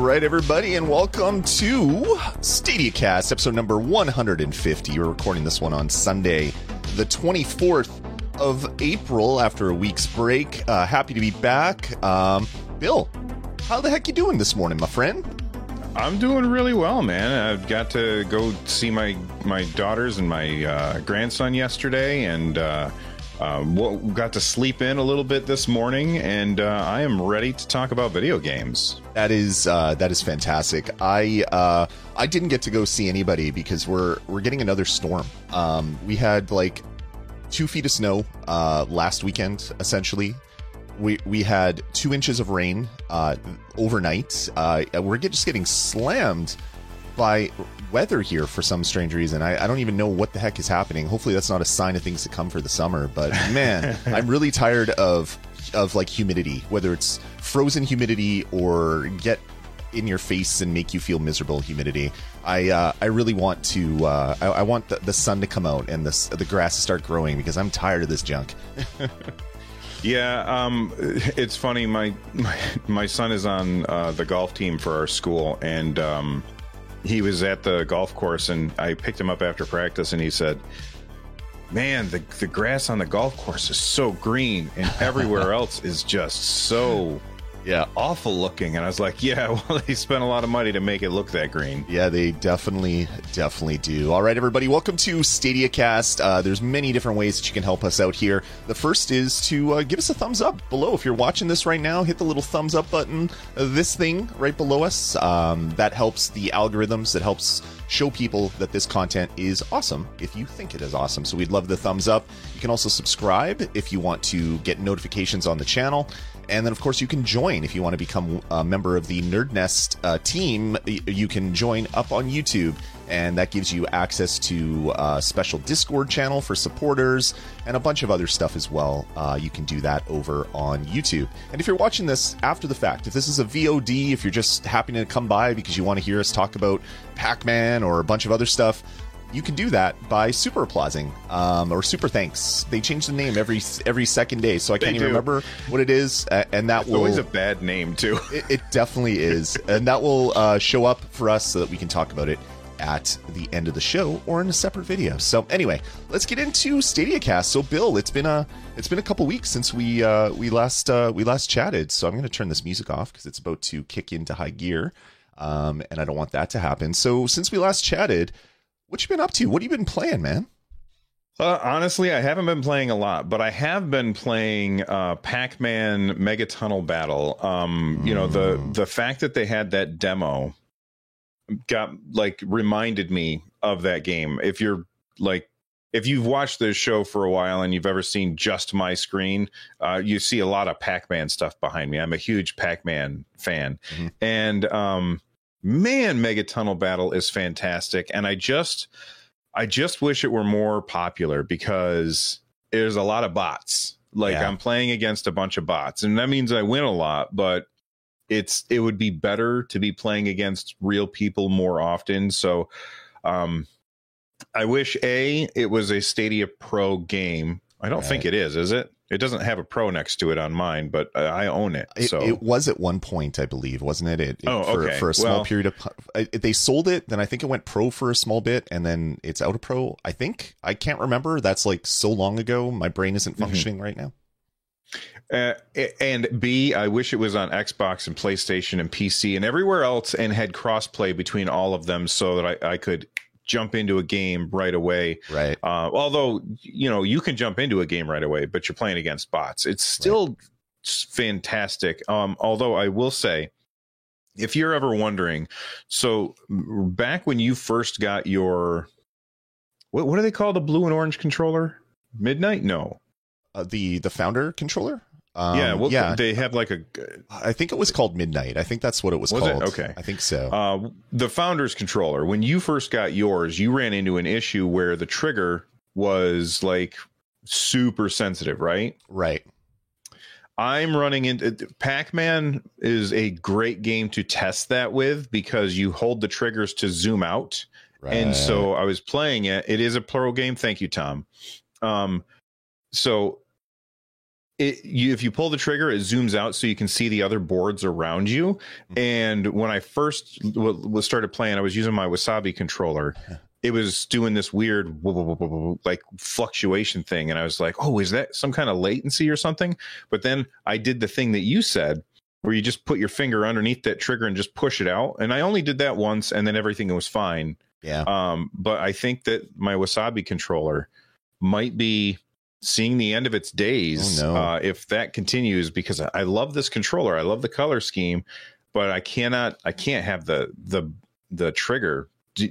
right, everybody, and welcome to StadiaCast, episode number 150. We're recording this one on Sunday, the 24th of April, after a week's break. Happy to be back. Bill, how the heck you doing this morning, my friend? I'm doing really well, man. I've got to go see my daughters and my grandson yesterday, and got to sleep in a little bit this morning, and I am ready to talk about video games. That is fantastic. I didn't get to go see anybody because we're getting another storm. We had like 2 feet of snow last weekend, essentially. We had 2 inches of rain overnight. We're just getting slammed by weather here for some strange reason. I don't even know what the heck is happening. Hopefully that's not a sign of things to come for the summer. But man, I'm really tired of like humidity, whether it's frozen humidity or get in your face and make you feel miserable humidity. I really want to I want the sun to come out and the grass to start growing because I'm tired of this junk. Yeah, it's funny. My son is on the golf team for our school, and he was at the golf course, and I picked him up after practice, and he said, "Man, the grass on the golf course is so green, and everywhere else is just so awful looking." And I was like, "Yeah, well, they spent a lot of money to make it look that green." Yeah, they definitely do. All right, everybody, welcome to StadiaCast. There's many different ways that you can help us out here. The first is to give us a thumbs up below. If you're watching this right now, hit the little thumbs up button, this thing right below us. That helps the algorithms. That helps show people that this content is awesome if you think it is awesome. So we'd love the thumbs up. You can also subscribe if you want to get notifications on the channel. And then, of course, you can join if you want to become a member of the Nerd Nest team. You can join up on YouTube, and that gives you access to a special Discord channel for supporters and a bunch of other stuff as well. You can do that over on YouTube. And if you're watching this after the fact, if this is a VOD, if you're just happening to come by because you want to hear us talk about Pac-Man or a bunch of other stuff, you can do that by super applauding or super thanks. They change the name every second day, so I can't even remember what it is. And that it's always a bad name too. It definitely is, and that will show up for us so that we can talk about it at the end of the show or in a separate video. So anyway, let's get into StadiaCast. So Bill, it's been a couple weeks since we last chatted. So I'm going to turn this music off because it's about to kick into high gear, and I don't want that to happen. So since we last chatted, what you been up to? What have you been playing, man? Honestly, I haven't been playing a lot, but I have been playing Pac-Man Mega Tunnel Battle. You know, the fact that they had that demo reminded me of that game. If you've watched this show for a while and you've ever seen just my screen, you see a lot of Pac-Man stuff behind me. I'm a huge Pac-Man fan. Mm-hmm. And man, Mega Tunnel Battle is fantastic, and I just wish it were more popular because there's a lot of bots. I'm playing against a bunch of bots, and that means I win a lot, but it would be better to be playing against real people more often. So I wish it was a Stadia Pro game. I don't think it is it? It doesn't have a Pro next to it on mine, but I own it. So it was at one point, I believe, wasn't it? For a small period of they sold it, then I think it went Pro for a small bit, and then it's out of Pro. I think I can't remember. That's like so long ago. My brain isn't functioning right now. And B, I wish it was on Xbox and PlayStation and PC and everywhere else, and had crossplay between all of them, so that I could jump into a game right away. Right. Although, you know, you can jump into a game right away, but you're playing against bots. It's still fantastic. Although I will say, if you're ever wondering, so back when you first got your, what do they call the blue and orange controller? Midnight? No. The Founder controller? They have like I think it was called Midnight. I think that's what it was called. Okay. I think so. The Founder's controller, when you first got yours, you ran into an issue where the trigger was like super sensitive, right? Right. I'm running into Pac-Man is a great game to test that with because you hold the triggers to zoom out. Right. And so I was playing it. It is a Pro game. Thank you, Tom. So if you pull the trigger, it zooms out so you can see the other boards around you. And when I first started playing, I was using my Wasabi controller. It was doing this weird like fluctuation thing, and I was like, oh, is that some kind of latency or something? But then I did the thing that you said, where you just put your finger underneath that trigger and just push it out. And I only did that once, and then everything was fine. Yeah. But I think that my Wasabi controller might be seeing the end of its days. Oh, no. If that continues, because I love this controller. I love the color scheme, but I can't have the trigger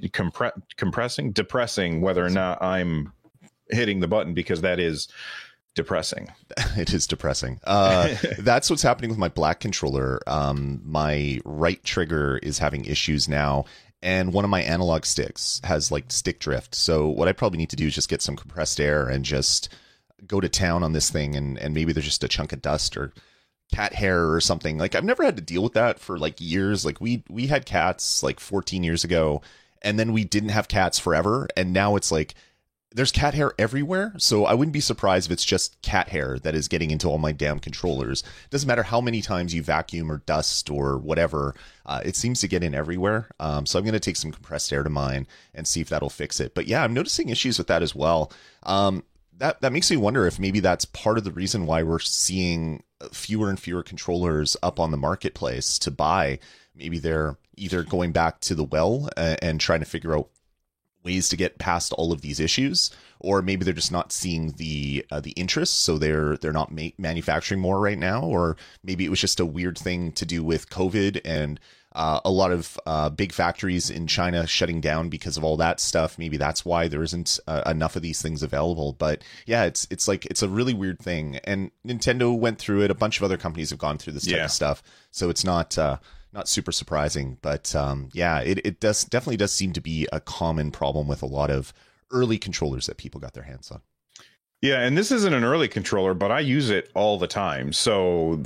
depressing whether or not I'm hitting the button, because that is depressing. It is depressing. That's what's happening with my black controller. My right trigger is having issues now, and one of my analog sticks has like stick drift. So what I probably need to do is just get some compressed air and just go to town on this thing, and maybe there's just a chunk of dust or cat hair or something. Like, I've never had to deal with that for like years. Like, we had cats like 14 years ago, and then we didn't have cats forever, and now it's like there's cat hair everywhere. So I wouldn't be surprised if it's just cat hair that is getting into all my damn controllers. It doesn't matter how many times you vacuum or dust or whatever, it seems to get in everywhere. So I'm going to take some compressed air to mine and see if that'll fix it. But yeah, I'm noticing issues with that as well. That makes me wonder if maybe that's part of the reason why we're seeing fewer and fewer controllers up on the marketplace to buy. Maybe they're either going back to the well and trying to figure out ways to get past all of these issues, or maybe they're just not seeing the interest, so they're not manufacturing more right now, or maybe it was just a weird thing to do with COVID and a lot of big factories in China shutting down because of all that stuff. Maybe that's why there isn't enough of these things available. But yeah, it's like, it's a really weird thing, and Nintendo went through it. A bunch of other companies have gone through this type of stuff, so it's not super surprising. But yeah, it definitely does seem to be a common problem with a lot of early controllers that people got their hands on. Yeah, and this isn't an early controller, but I use it all the time. So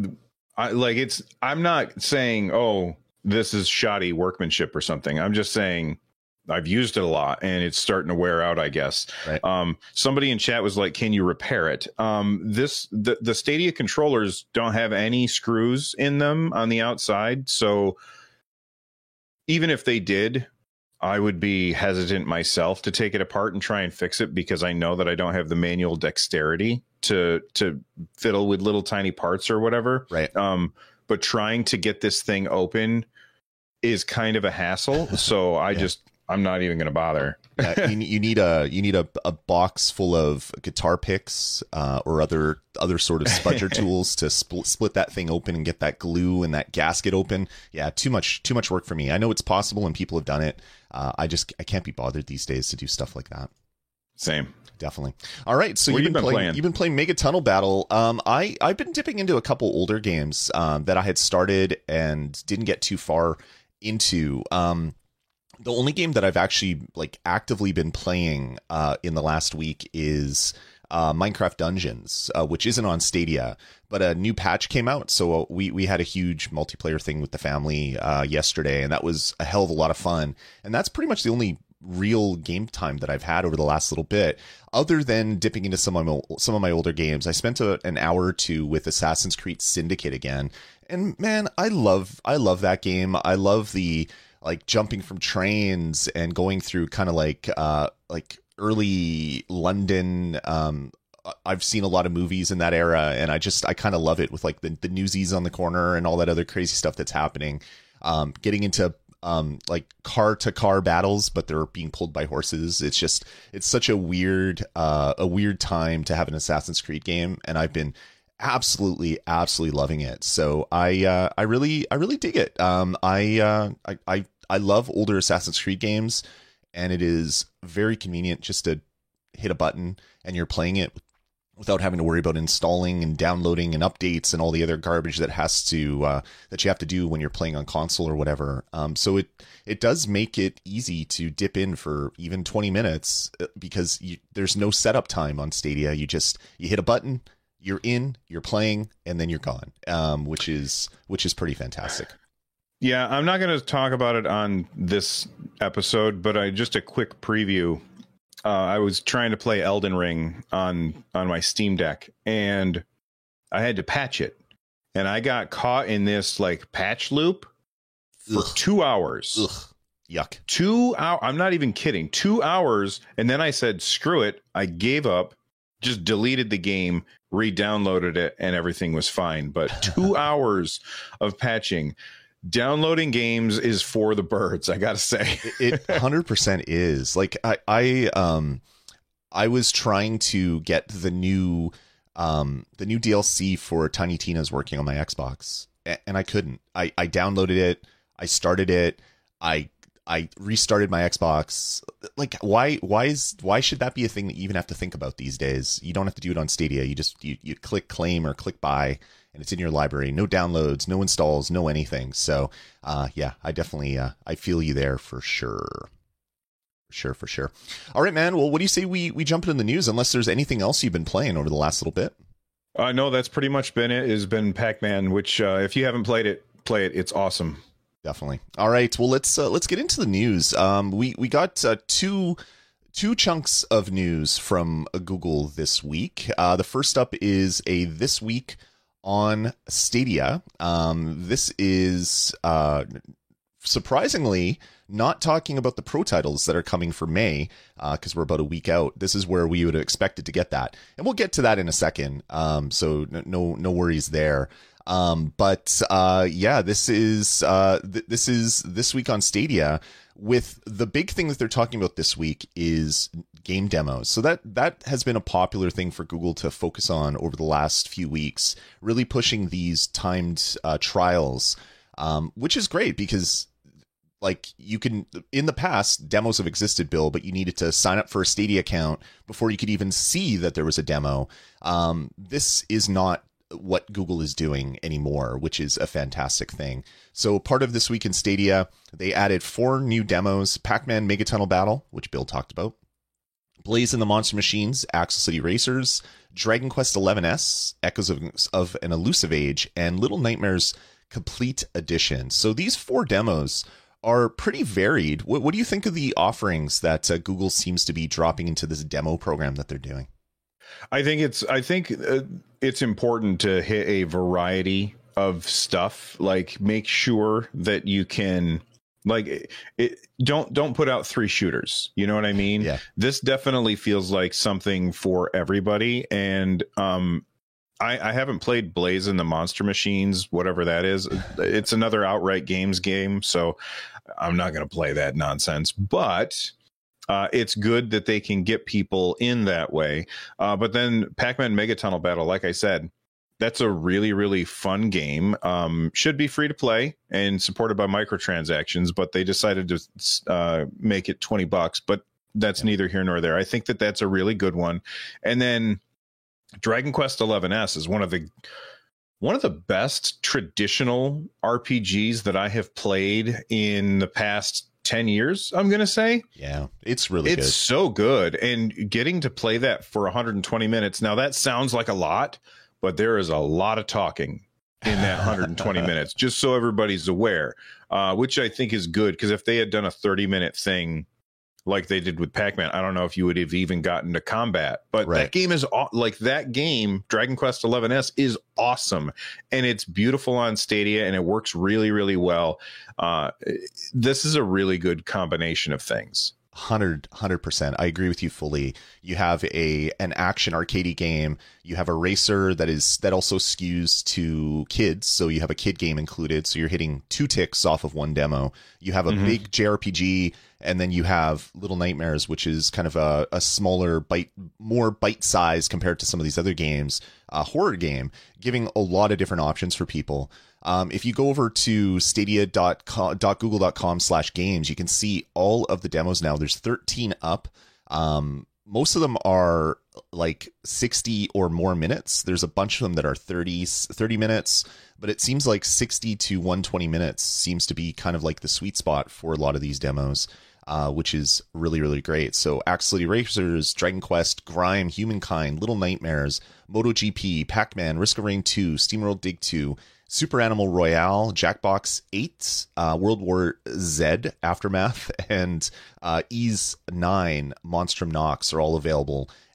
I'm not saying, oh, this is shoddy workmanship or something. I'm just saying I've used it a lot and it's starting to wear out, I guess. Right. Somebody in chat was like, can you repair it? The Stadia controllers don't have any screws in them on the outside. So even if they did, I would be hesitant myself to take it apart and try and fix it, because I know that I don't have the manual dexterity to fiddle with little tiny parts or whatever. Right. But trying to get this thing open is kind of a hassle. So I'm not even going to bother. Yeah, you need a box full of guitar picks or other sort of spudger tools to split that thing open and get that glue and that gasket open. Yeah, too much work for me. I know it's possible and people have done it. I can't be bothered these days to do stuff like that. Same. Definitely. All right, so you've been playing Mega Tunnel Battle. I've been dipping into a couple older games that I had started and didn't get too far into. The only game that I've actually actively been playing in the last week is Minecraft Dungeons, which isn't on Stadia, but a new patch came out. So we had a huge multiplayer thing with the family yesterday, and that was a hell of a lot of fun. And that's pretty much the only real game time that I've had over the last little bit, other than dipping into some of my older games. I spent an hour or two with Assassin's Creed Syndicate again, and man, I love that game. I love the jumping from trains and going through kind of like early London. I've seen a lot of movies in that era, and I kind of love it with the Newsies on the corner and all that other crazy stuff that's happening. Getting into car to car battles, but they're being pulled by horses. It's such a weird time to have an Assassin's Creed game, and I've been absolutely loving it. So I really dig it. I love older Assassin's Creed games, and it is very convenient just to hit a button and you're playing it without having to worry about installing and downloading and updates and all the other garbage that you have to do when you're playing on console or whatever. So it does make it easy to dip in for even 20 minutes because there's no setup time on Stadia. You hit a button, you're in, you're playing, and then you're gone, which is pretty fantastic. Yeah, I'm not going to talk about it on this episode, but just a quick preview. I was trying to play Elden Ring on my Steam Deck, and I had to patch it, and I got caught in this like patch loop for 2 hours. Ugh. Yuck. 2 hours. I'm not even kidding. 2 hours. And then I said, screw it. I gave up, just deleted the game, re-downloaded it, and everything was fine. But 2 hours of patching. Downloading games is for the birds, I gotta say. It 100% is. Like I was trying to get the new DLC for Tiny Tina's Working on my Xbox, and I couldn't. I downloaded it, I started it, I restarted my Xbox. Like, why should that be a thing that you even have to think about these days? You don't have to do it on Stadia. You just you click claim or click buy, and it's in your library. No downloads, no installs, no anything. So yeah, I definitely I feel you there for sure. For sure. All right, man. Well, what do you say we jump into the news, unless there's anything else you've been playing over the last little bit? No, that's pretty much been it. Has been Pac-Man, which if you haven't played it, play it. It's awesome. Definitely. All right. Well, let's get into the news. We got two chunks of news from Google this week. The first up is a This Week on Stadia. This is surprisingly not talking about the pro titles that are coming for May, because we're about a week out. This is where we would have expected to get that, and we'll get to that in a second. So no worries there. But yeah, this is This Week on Stadia, with the big thing that they're talking about this week is game demos. So that has been a popular thing for Google to focus on over the last few weeks, really pushing these timed trials, which is great because, like, you can, in the past, demos have existed, Bill, but you needed to sign up for a Stadia account before you could even see that there was a demo. This is not what Google is doing anymore, which is a fantastic thing. So part of This Week in Stadia, they added 4 new demos: Pac-Man Megatunnel Battle, which Bill talked about, Blaze and the Monster Machines, Axle City Racers, Dragon Quest XI's, Echoes of an Elusive Age, and Little Nightmares Complete Edition. So these 4 demos are pretty varied. What do you think of the offerings that Google seems to be dropping into this demo program that they're doing? I think it's important to hit a variety of stuff. Like, make sure that you can, like, don't put out 3 shooters. You know what I mean? Yeah. This definitely feels like something for everybody. And I haven't played Blaze and the Monster Machines, whatever that is. It's another Outright Games game, so I'm not going to play that nonsense. But it's good that they can get people in that way. But then Pac-Man Megatunnel Battle, like I said, that's a really, really fun game. Should be free to play and supported by microtransactions, but they decided to make it $20. But that's neither here nor there. I think that that's a really good one. And then Dragon Quest XI's is one of the best traditional RPGs that I have played in the past 10 years, I'm going to say. Yeah, it's really good. It's so good. And getting to play that for 120 minutes. Now, that sounds like a lot, but there is a lot of talking in that 120 minutes, just so everybody's aware, which I think is good, because if they had done a 30-minute thing like they did with Pac-Man, I don't know if you would have even gotten to combat. But right. That game is Dragon Quest XI's is awesome, and it's beautiful on Stadia, and it works really, really well. This is a really good combination of things. 100%. I agree with you fully. You have an action arcade game. You have a racer that also skews to kids, so you have a kid game included. So you're hitting 2 ticks off of one demo. You have a big JRPG, and then you have Little Nightmares, which is kind of a smaller more bite size compared to some of these other games. A horror game, giving a lot of different options for people. If you go over to stadia.google.com/games, you can see all of the demos now. There's 13 up. Most of them are like 60 or more minutes. There's a bunch of them that are 30 minutes, but it seems like 60 to 120 minutes seems to be kind of like the sweet spot for a lot of these demos, which is really, really great. So Axle City Racers, Dragon Quest, Grime, Humankind, Little Nightmares, MotoGP, Pac-Man, Risk of Rain 2, SteamWorld Dig 2, Super Animal Royale, Jackbox 8, World War Z Aftermath, and Ease 9 Monstrum Nox are all available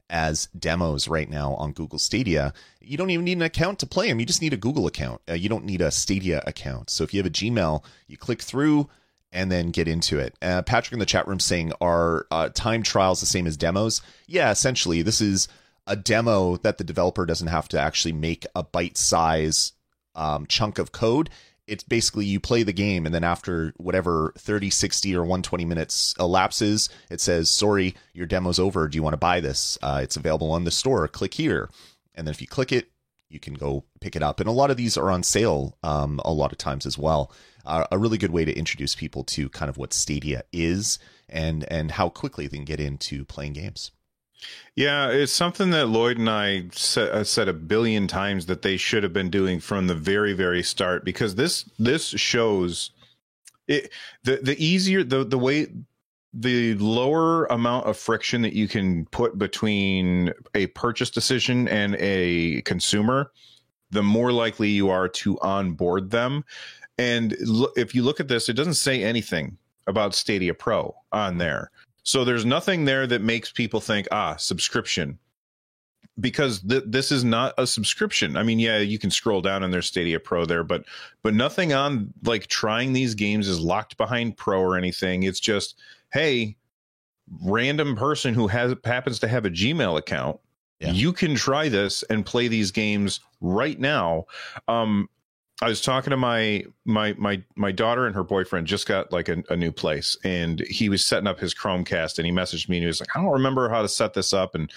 as demos right now on Google Stadia. You don't even need an account to play them. You just need a Google account. You don't need a Stadia account. So if you have a Gmail, you click through and then get into it. Patrick in the chat room saying, are time trials the same as demos? Yeah, essentially. This is a demo that the developer doesn't have to actually make a bite size chunk of code. It's basically you play the game, and then after whatever 30, 60, or 120 minutes elapses, it says, sorry, your demo's over. Do you want to buy this? It's available on the store. Click here. And then if you click it, you can go pick it up. And a lot of these are on sale a lot of times as well. A really good way to introduce people to kind of what Stadia is and how quickly they can get into playing games. Yeah, it's something that Lloyd and I said a billion times that they should have been doing from the very, very start, because this shows it, the way, the lower amount of friction that you can put between a purchase decision and a consumer, the more likely you are to onboard them. And if you look at this, it doesn't say anything about Stadia Pro on there. So there's nothing there that makes people think, subscription, because this is not a subscription. I mean, yeah, you can scroll down and there's Stadia Pro there, but nothing on like trying these games is locked behind Pro or anything. It's just, hey, random person who happens to have a Gmail account, you can try this and play these games right now. I was talking to my daughter, and her boyfriend just got like a new place, and he was setting up his Chromecast, and he messaged me and he was like, I don't remember how to set this up. And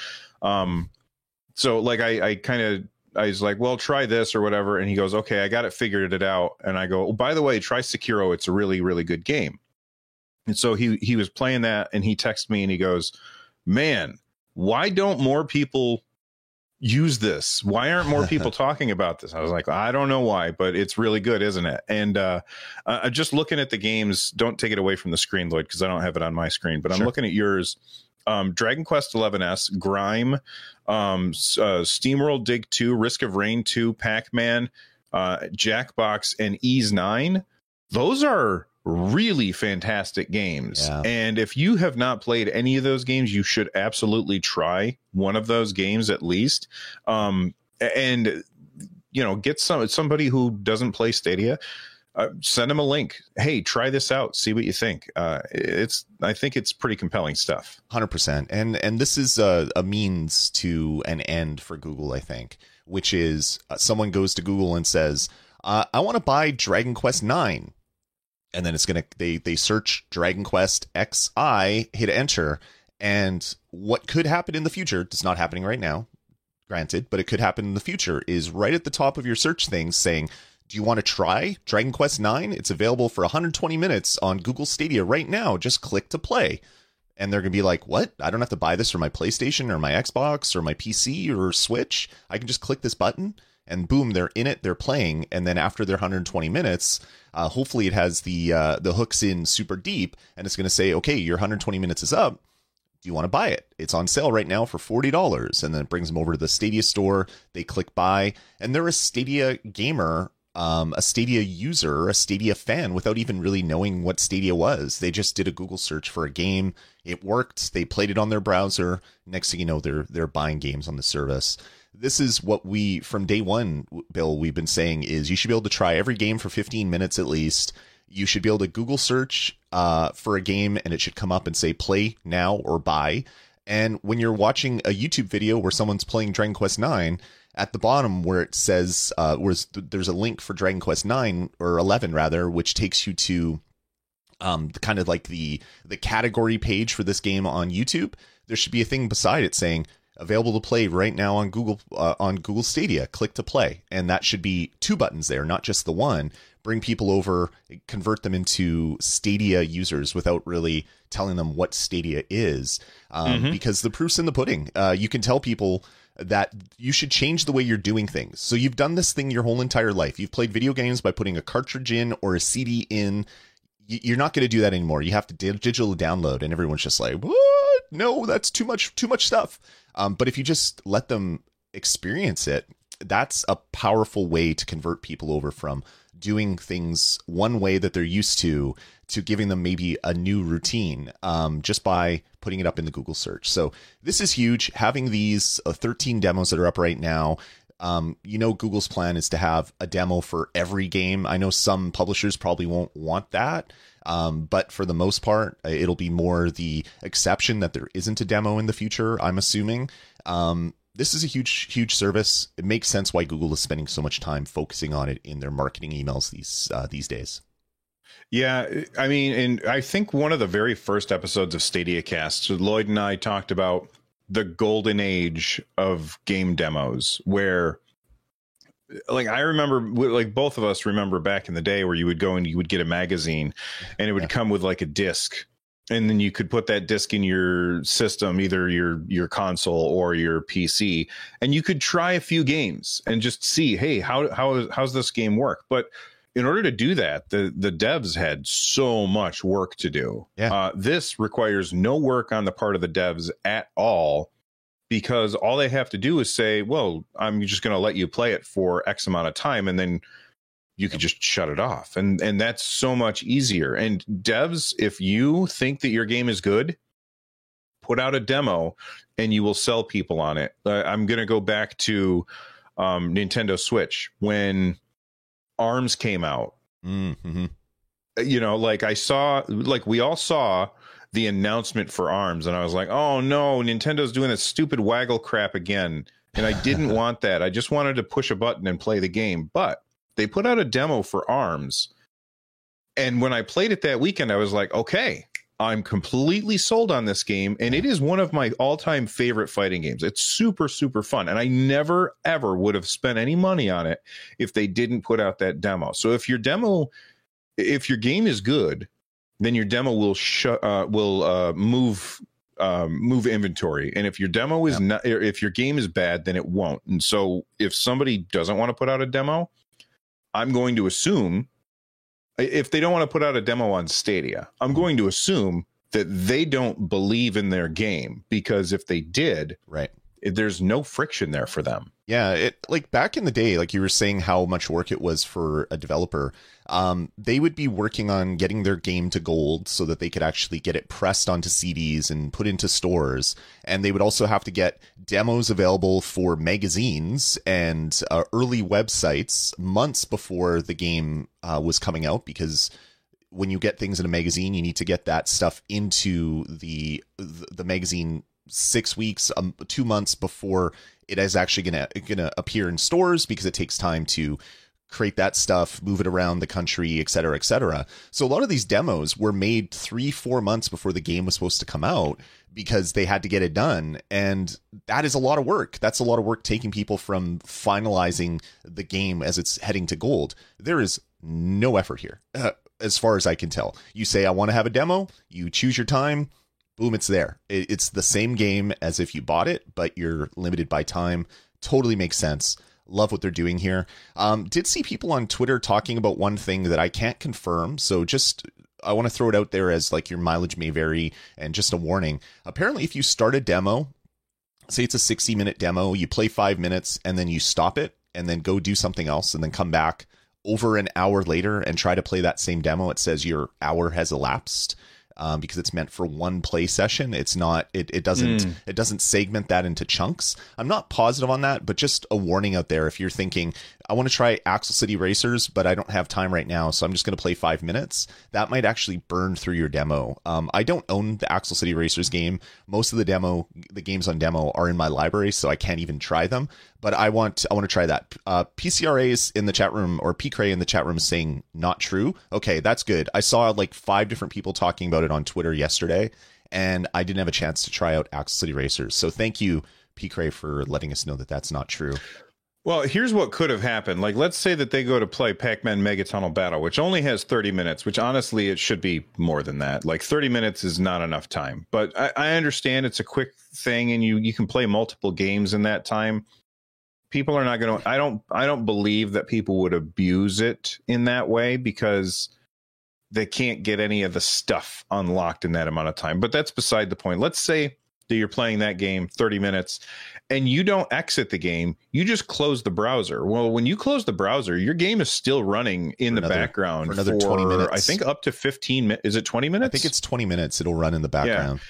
so like I was like, well, try this or whatever. And he goes, okay, I got it figured out. And I go, oh, by the way, try Sekiro. It's a really, really good game. And so he was playing that, and he texted me and he goes, man, why don't more people use this? Why aren't more people talking about this? I was like, I don't know why, but it's really good, isn't it? And just looking at the games, don't take it away from the screen, Lloyd, because I don't have it on my screen, but I'm looking at yours. Dragon Quest XI, Grime, SteamWorld Dig 2, Risk of Rain 2, Pac-Man, Jackbox, and Ys 9. Those are really fantastic games. Yeah. And if you have not played any of those games, you should absolutely try one of those games at least. And get somebody who doesn't play Stadia, send them a link. Hey, try this out. See what you think. I think it's pretty compelling stuff. 100%. And this is a means to an end for Google, I think, which is someone goes to Google and says, I want to buy Dragon Quest 9. And then it's going to, they search Dragon Quest XI, hit enter. And what could happen in the future, it's not happening right now, granted, but it could happen in the future, is right at the top of your search thing saying, do you want to try Dragon Quest 9? It's available for 120 minutes on Google Stadia right now. Just click to play. And they're going to be like, what? I don't have to buy this for my PlayStation or my Xbox or my PC or Switch. I can just click this button. And boom, they're in it, they're playing, and then after their 120 minutes, hopefully it has the hooks in super deep, and it's going to say, okay, your 120 minutes is up. Do you want to buy it? It's on sale right now for $40, and then it brings them over to the Stadia store. They click buy, and they're a Stadia gamer, a Stadia user, a Stadia fan, without even really knowing what Stadia was. They just did a Google search for a game. It worked. They played it on their browser. Next thing you know, they're buying games on the service. This is what we, from day one, Bill, we've been saying is you should be able to try every game for 15 minutes at least. You should be able to Google search for a game, and it should come up and say play now or buy. And when you're watching a YouTube video where someone's playing Dragon Quest 9, at the bottom where it says there's a link for Dragon Quest 9 or 11 rather, which takes you to kind of like the category page for this game on YouTube. There should be a thing beside it saying available to play right now on Google Stadia. Click to play. And that should be two buttons there, not just the one. Bring people over, convert them into Stadia users without really telling them what Stadia is. Because the proof's in the pudding. You can tell people that you should change the way you're doing things. So you've done this thing your whole entire life. You've played video games by putting a cartridge in or a CD in. You're not going to do that anymore. You have to digital download, and everyone's just like, what? No, that's too much stuff. But if you just let them experience it, that's a powerful way to convert people over from doing things one way that they're used to giving them maybe a new routine, just by putting it up in the Google search. So this is huge. Having these 13 demos that are up right now. Google's plan is to have a demo for every game. I know some publishers probably won't want that. But for the most part, it'll be more the exception that there isn't a demo in the future, I'm assuming. This is a huge service. It makes sense why Google is spending so much time focusing on it in their marketing emails these days. Yeah, I mean, and I think one of the very first episodes of Stadia Cast, Lloyd and I talked about the golden age of game demos, where like I remember, like both of us remember back in the day where you would go and you would get a magazine and it would come with like a disc, and then you could put that disc in your system, either your console or your PC, and you could try a few games and just see, hey, how's this game work? But in order to do that, the devs had so much work to do. Yeah. This requires no work on the part of the devs at all, because all they have to do is say, well, I'm just going to let you play it for X amount of time, and then you could just shut it off. And that's so much easier. And devs, if you think that your game is good, put out a demo and you will sell people on it. I'm going to go back to Nintendo Switch when ARMS came out. Mm-hmm. We all saw the announcement for ARMS, and I was like, oh no, Nintendo's doing this stupid waggle crap again. And I didn't want that. I just wanted to push a button and play the game. But they put out a demo for ARMS, and when I played it that weekend, I was like, okay, I'm completely sold on this game, and it is one of my all-time favorite fighting games. It's super, super fun, and I never, ever would have spent any money on it if they didn't put out that demo. So if your game is good, then your demo will move inventory, and if your demo is not, if your game is bad, then it won't. And so if somebody doesn't want to put out a demo, I'm going to assume, if they don't want to put out a demo on Stadia, I'm going to assume that they don't believe in their game, because if they did, right, there's no friction there for them. Yeah, it like back in the day, like you were saying how much work it was for a developer. They would be working on getting their game to gold so that they could actually get it pressed onto CDs and put into stores. And they would also have to get demos available for magazines and early websites months before the game was coming out, because when you get things in a magazine, you need to get that stuff into the magazine 6 weeks, 2 months before it is actually gonna appear in stores, because it takes time to create that stuff, move it around the country, et cetera, et cetera. So a lot of these demos were made 3-4 months before the game was supposed to come out, because they had to get it done. And that is a lot of work. That's a lot of work, taking people from finalizing the game as it's heading to gold. There is no effort here, as far as I can tell. You say, I want to have a demo, you choose your time, boom, it's there. It's the same game as if you bought it, but you're limited by time. Totally makes sense. Love what they're doing here. Did see people on Twitter talking about one thing that I can't confirm, so I want to throw it out there as like your mileage may vary, and just a warning. Apparently, if you start a demo, say it's a 60-minute demo, you play 5 minutes and then you stop it and then go do something else and then come back over an hour later and try to play that same demo, it says your hour has elapsed. Because it's meant for one play session. It's not, it doesn't segment that into chunks. I'm not positive on that, but just a warning out there. If you're thinking, I want to try Axel City Racers, but I don't have time right now, so I'm just going to play 5 minutes, that might actually burn through your demo. I don't own the Axel City Racers game. Most of the games on demo are in my library, so I can't even try them. But I want to try that. PCRA's in the chat room, or PCRA in the chat room, is saying not true. Okay, that's good. I saw like 5 different people talking about it on Twitter yesterday, and I didn't have a chance to try out Axel City Racers. So thank you, PCRA, for letting us know that that's not true. Well, here's what could have happened. Like, let's say that they go to play Pac-Man Mega Tunnel Battle, which only has 30 minutes, which honestly, it should be more than that. Like 30 minutes is not enough time. But I understand it's a quick thing, and you can play multiple games in that time. People are not going to, I don't believe that people would abuse it in that way, because they can't get any of the stuff unlocked in that amount of time. But that's beside the point. Let's say that you're playing that game 30 minutes and you don't exit the game. You just close the browser. Well, when you close the browser, your game is still running in the background for another 20 minutes. I think up to 15 minutes. Is it 20 minutes? I think it's 20 minutes. It'll run in the background. Yeah.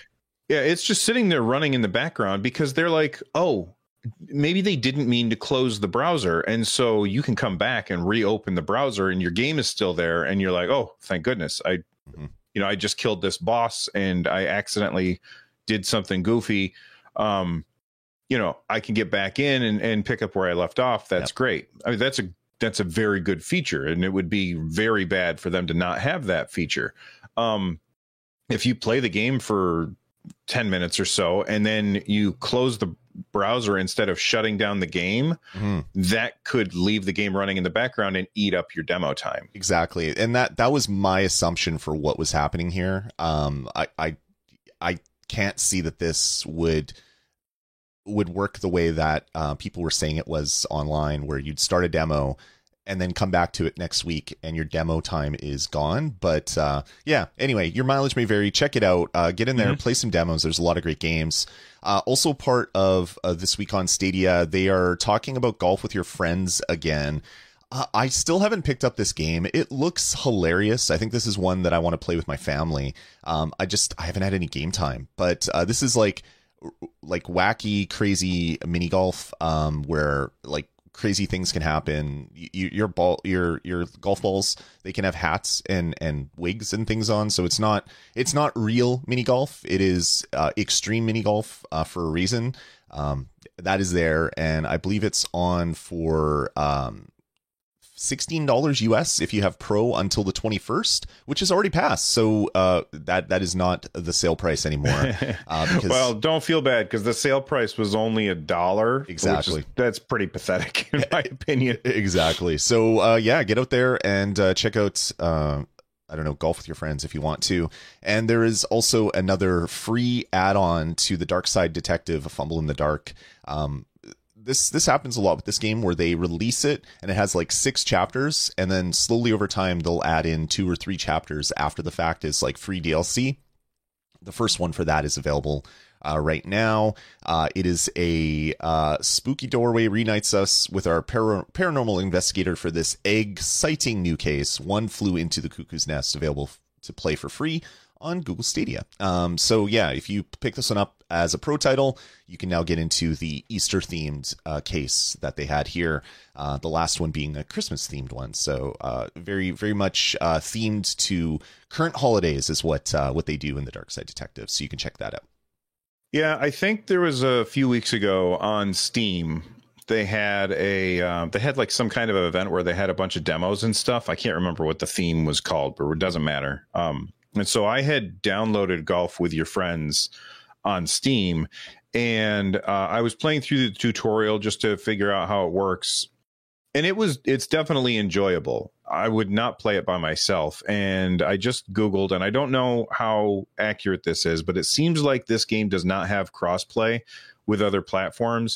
Yeah, it's just sitting there running in the background because they're like, oh, maybe they didn't mean to close the browser. And so you can come back and reopen the browser and your game is still there. And you're like, oh, thank goodness. I just killed this boss and I accidentally did something goofy. I can get back in and pick up where I left off. That's great. I mean, that's a very good feature, and it would be very bad for them to not have that feature. If you play the game for 10 minutes or so and then you close the browser instead of shutting down the game, that could leave the game running in the background and eat up your demo time. Exactly. And that was my assumption for what was happening here. I can't see that this would work the way that people were saying it was online, where you'd start a demo and then come back to it next week and your demo time is gone. But anyway, your mileage may vary. Check it out. Get in there, play some demos. There's a lot of great games. Also part of This Week on Stadia, they are talking about golf with your friends again. I still haven't picked up this game. It looks hilarious. I think this is one that I want to play with my family. I haven't had any game time, but this is like wacky, crazy mini golf, where like crazy things can happen. Your golf balls, they can have hats and wigs and things on. So it's not real mini golf. It is extreme mini golf for a reason. That is there, and I believe it's on for $16 US if you have Pro until the 21st, which has already passed. So that is not the sale price anymore. Well, don't feel bad because the sale price was only $1. Exactly. That's pretty pathetic in my opinion. Exactly. So get out there and check out golf with your friends if you want to. And there is also another free add-on to the Dark Side Detective, A Fumble in the Dark. This happens a lot with this game, where they release it and it has like 6 chapters, and then slowly over time they'll add in 2 or 3 chapters after the fact as like free DLC. The first one for that is available right now. It is a spooky doorway reunites us with our paranormal investigator for this egg-citing new case. One flew into the cuckoo's nest, available to play for free on Google Stadia. If you pick this one up as a pro title, you can now get into the Easter themed case that they had here. The last one being a Christmas themed one. So very, very much themed to current holidays is what they do in the Dark Side Detective. So you can check that out. Yeah, I think there was a few weeks ago on Steam, they had like some kind of event where they had a bunch of demos and stuff. I can't remember what the theme was called, but it doesn't matter. And so I had downloaded Golf with Your Friends on Steam, and I was playing through the tutorial just to figure out how it works. And it's definitely enjoyable. I would not play it by myself. And I just Googled, and I don't know how accurate this is, but it seems like this game does not have crossplay with other platforms,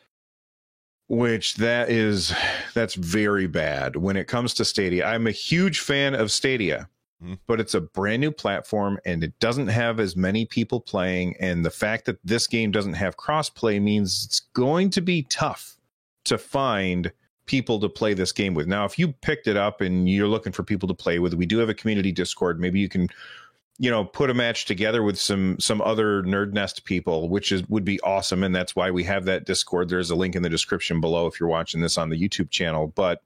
which that's very bad when it comes to Stadia. I'm a huge fan of Stadia, but it's a brand new platform and it doesn't have as many people playing. And the fact that this game doesn't have crossplay means it's going to be tough to find people to play this game with. Now, if you picked it up and you're looking for people to play with, we do have a community Discord. Maybe you can, put a match together with some other Nerd Nest people, would be awesome. And that's why we have that Discord. There's a link in the description below if you're watching this on the YouTube channel. But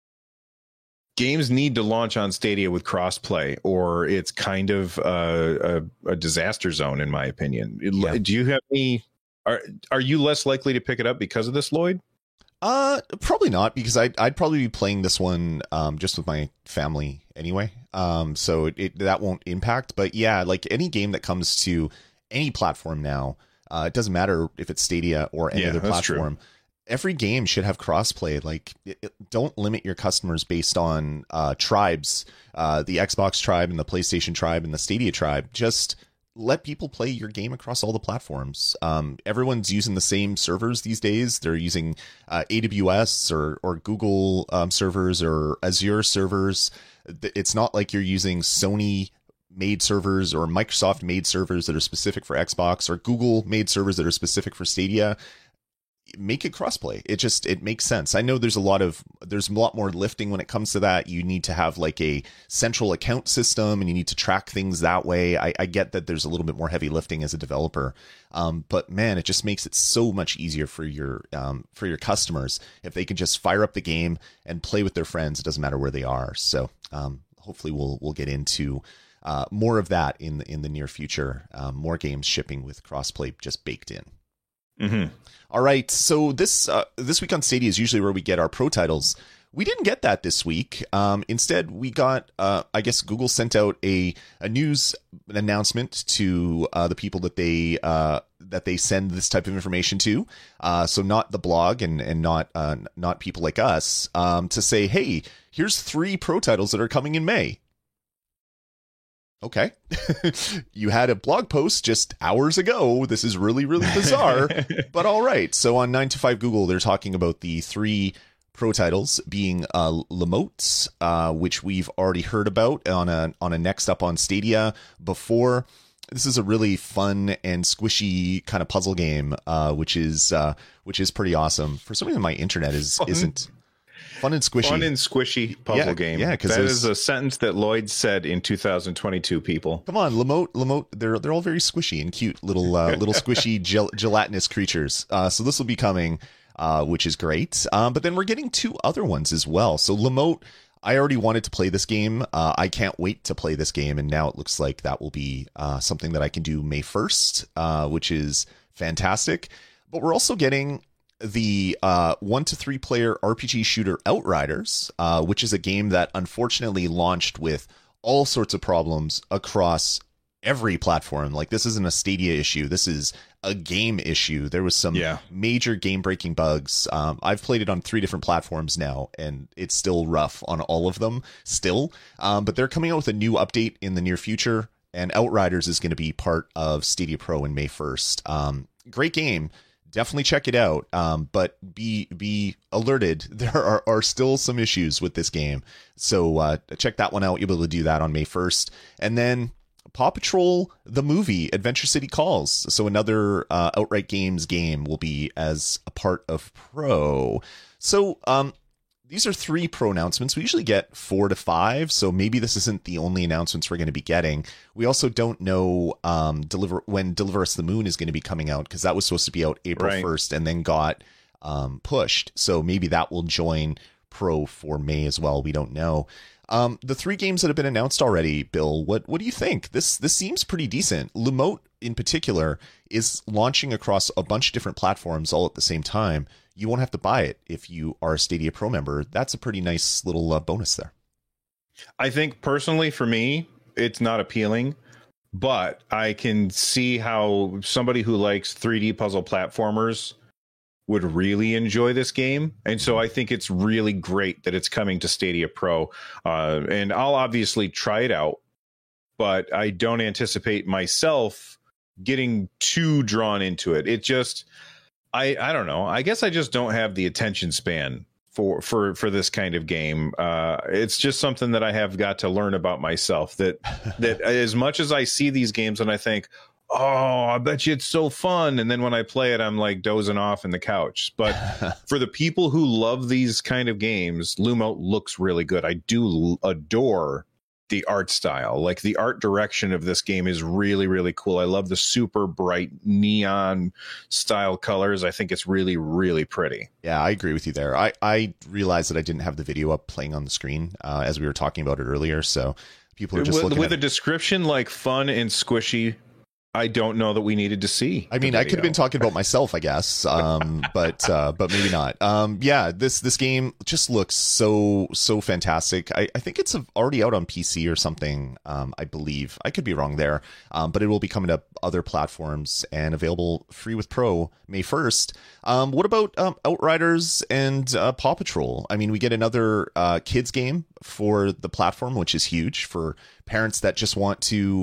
games need to launch on Stadia with crossplay, or it's kind of a disaster zone, in my opinion. Yeah. Do you have any? Are you less likely to pick it up because of this, Lloyd? Probably not, because I'd probably be playing this one just with my family anyway. So that won't impact. But yeah, like any game that comes to any platform now, it doesn't matter if it's Stadia or any other platform. True. Every game should have crossplay. Like, don't limit your customers based on tribes, the Xbox tribe and the PlayStation tribe and the Stadia tribe. Just let people play your game across all the platforms. Everyone's using the same servers these days. They're using AWS or Google servers or Azure servers. It's not like you're using Sony made servers or Microsoft made servers that are specific for Xbox or Google made servers that are specific for Stadia. make it crossplay. It makes sense. I know there's a lot more lifting when it comes to that. You need to have like a central account system and you need to track things that way. I get that there's a little bit more heavy lifting as a developer. But man, it just makes it so much easier for your customers if they can just fire up the game and play with their friends. It doesn't matter where they are. So hopefully we'll get into more of that in the near future. More games shipping with crossplay just baked in. Mm-hmm. All right, so this week on Stadia is usually where we get our pro titles. We didn't get that this week. Instead, we got, I guess Google sent out a news announcement to the people that they send this type of information to. So not the blog and not people like us, to say, hey, here's 3 pro titles that are coming in May. Okay. You had a blog post just hours ago. This is really, really bizarre, but all right. So on 9 to 5 Google, they're talking about the 3 pro titles being Lamote, which we've already heard about on a Next Up on Stadia before. This is a really fun and squishy kind of puzzle game, which is pretty awesome. For some reason, my internet isn't. Fun and squishy. Fun and squishy puzzle game. Yeah, because that is a sentence that Lloyd said in 2022, people. Come on, Lamote, they're all very squishy and cute little squishy gelatinous creatures. So this will be coming, which is great. But then we're getting 2 other ones as well. So Lamote, I already wanted to play this game. I can't wait to play this game, and now it looks like that will be something that I can do May 1st, which is fantastic. But we're also getting the 1 to 3 player RPG shooter Outriders, which is a game that unfortunately launched with all sorts of problems across every platform. Like, this isn't a Stadia issue. This is a game issue. There was some major game breaking bugs. I've played it on 3 different platforms now, and it's still rough on all of them still. But they're coming out with a new update in the near future, and Outriders is going to be part of Stadia Pro in May 1st. Great game. Definitely check it out, but be alerted. There are still some issues with this game, so check that one out. You'll be able to do that on May 1st. And then Paw Patrol, the movie, Adventure City Calls. So another Outright Games game will be as a part of Pro. So these are 3 pro announcements. We usually get 4 to 5, so maybe this isn't the only announcements we're going to be getting. We also don't know when Deliver Us the Moon is going to be coming out, because that was supposed to be out April 1st and then got pushed. So maybe that will join Pro for May as well. We don't know. The 3 games that have been announced already, Bill, what do you think? This seems pretty decent. Lamote in particular is launching across a bunch of different platforms all at the same time. You won't have to buy it if you are a Stadia Pro member. That's a pretty nice little bonus there. I think personally for me, it's not appealing, but I can see how somebody who likes 3D puzzle platformers would really enjoy this game. And so I think it's really great that it's coming to Stadia Pro. And I'll obviously try it out, but I don't anticipate myself getting too drawn into it. It just... I don't know. I guess I just don't have the attention span for this kind of game. It's just something that I have got to learn about myself, that as much as I see these games and I think, oh, I bet you it's so fun, and then when I play it, I'm like dozing off in the couch. But for the people who love these kind of games, Lamote looks really good. I do adore the art style. Like, the art direction of this game is really, really cool. I love the super bright neon style colors. I think it's really, really pretty. Yeah, I agree with you there. I realized that I didn't have the video up playing on the screen as we were talking about it earlier. So people are just looking with a description like fun and squishy. I don't know that we needed to see. I mean, I could have been talking about myself, I guess, but maybe not. Yeah, this game just looks so fantastic. I think it's already out on PC or something. I believe I could be wrong there, but it will be coming to other platforms and available free with Pro May 1st. What about Outriders and Paw Patrol? I mean, we get another kids game for the platform, which is huge for parents that just want to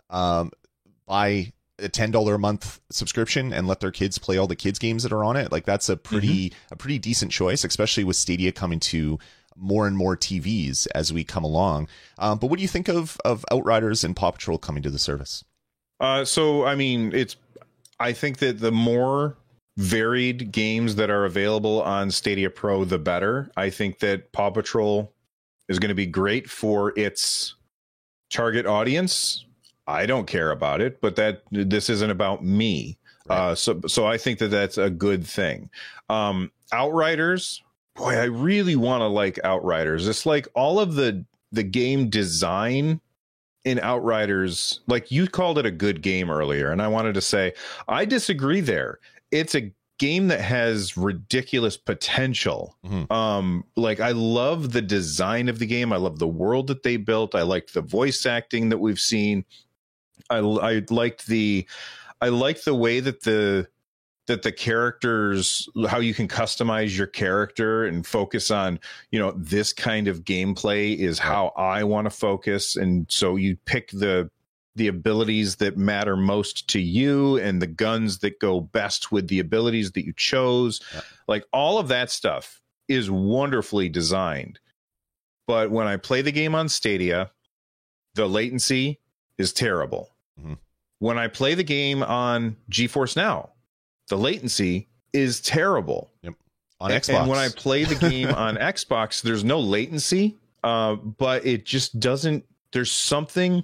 buy a $10 a month subscription and let their kids play all the kids games that are on it. Like, that's a pretty decent choice, especially with Stadia coming to more and more TVs as we come along. But what do you think of Outriders and Paw Patrol coming to the service? So I mean, I think that the more varied games that are available on Stadia Pro, the better. I think that Paw Patrol is going to be great for its target audience. I don't care about it, but this isn't about me. Right. So I think that that's a good thing. Outriders, boy, I really want to like Outriders. It's like all of the game design in Outriders, like you called it a good game earlier, and I wanted to say I disagree there. It's a game that has ridiculous potential. Mm-hmm. Like I love the design of the game. I love the world that they built. I liked the voice acting that we've seen. I liked the way that the characters, how you can customize your character and focus on, this kind of gameplay is how I want to focus. And so you pick the abilities that matter most to you and the guns that go best with the abilities that you chose. Yeah. Like all of that stuff is wonderfully designed. But when I play the game on Stadia, the latency is terrible. Mm-hmm. When I play the game on GeForce Now, the latency is terrible. Yep. On Xbox. And when I play the game on Xbox, there's no latency, but it just doesn't. There's something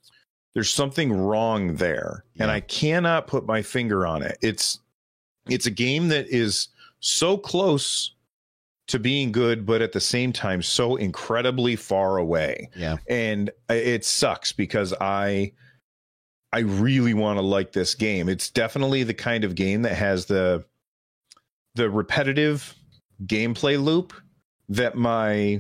wrong there, and I cannot put my finger on it. It's a game that is so close to being good, but at the same time so incredibly far away. Yeah, and it sucks because I really want to like this game. It's definitely the kind of game that has the repetitive gameplay loop that my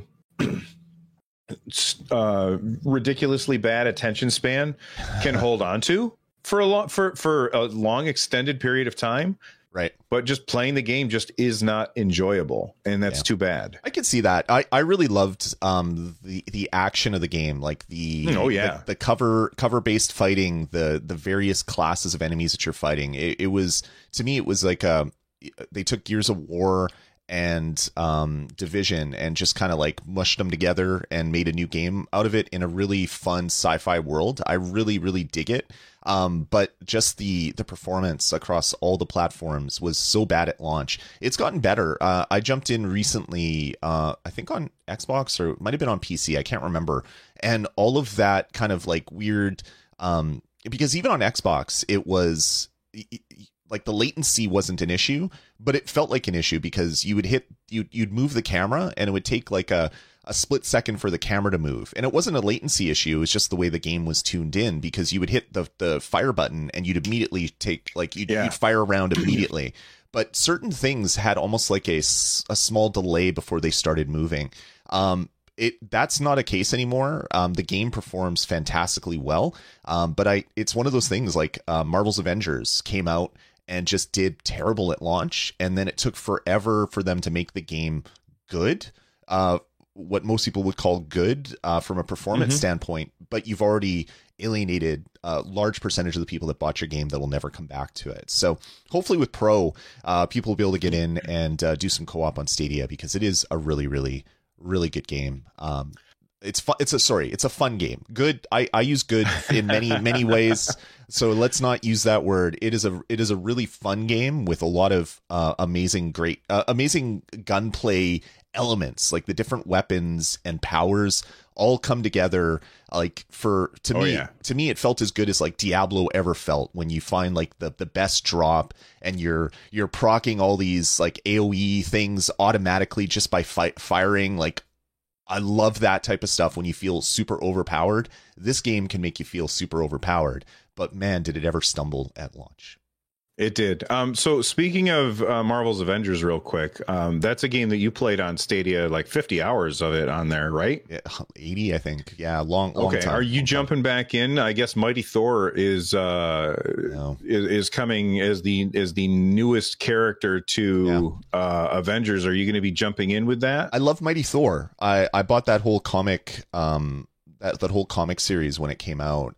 ridiculously bad attention span can hold on to for a long extended period of time. Right. But just playing the game just is not enjoyable, and that's too bad. I can see that. I really loved the action of the game, like the cover based fighting, the various classes of enemies that you're fighting. It was, to me, it was like they took Gears of War and Division and just kind of like mushed them together and made a new game out of it in a really fun sci-fi world. I really, really dig it. But just the performance across all the platforms was so bad at launch. It's gotten better. I jumped in recently, I think on Xbox, or it might have been on PC. I can't remember. And all of that kind of like weird, because even on Xbox, it was like the latency wasn't an issue, but it felt like an issue because you'd move the camera and it would take like a split second for the camera to move. And it wasn't a latency issue. It was just the way the game was tuned in, because you would hit the fire button and you'd immediately take, like, you'd fire around immediately. But certain things had almost like a small delay before they started moving. That's not a case anymore. The game performs fantastically well. But it's one of those things like Marvel's Avengers came out and just did terrible at launch. And then it took forever for them to make the game good. What most people would call good from a performance standpoint, but you've already alienated a large percentage of the people that bought your game that will never come back to it. So hopefully with Pro, people will be able to get in and do some co-op on Stadia, because it is a really, really, really good game. It's fun. It's a fun game. Good. I use good in many ways. So let's not use that word. It is a really fun game with a lot of amazing gunplay elements, like the different weapons and powers all come together. Like to me, it felt as good as like Diablo ever felt, when you find like the best drop and you're proccing all these like AoE things automatically just by firing. Like, I love that type of stuff when you feel super overpowered. This game can make you feel super overpowered, but man, did it ever stumble at launch. It did. So speaking of Marvel's Avengers real quick, that's a game that you played on Stadia, like 50 hours of it on there, right? Yeah, 80, I think. Yeah, long okay. time. Are you jumping back in? I guess Mighty Thor is coming as the newest character to Avengers. Are you going to be jumping in with that? I love Mighty Thor. I bought that whole comic that whole comic series when it came out.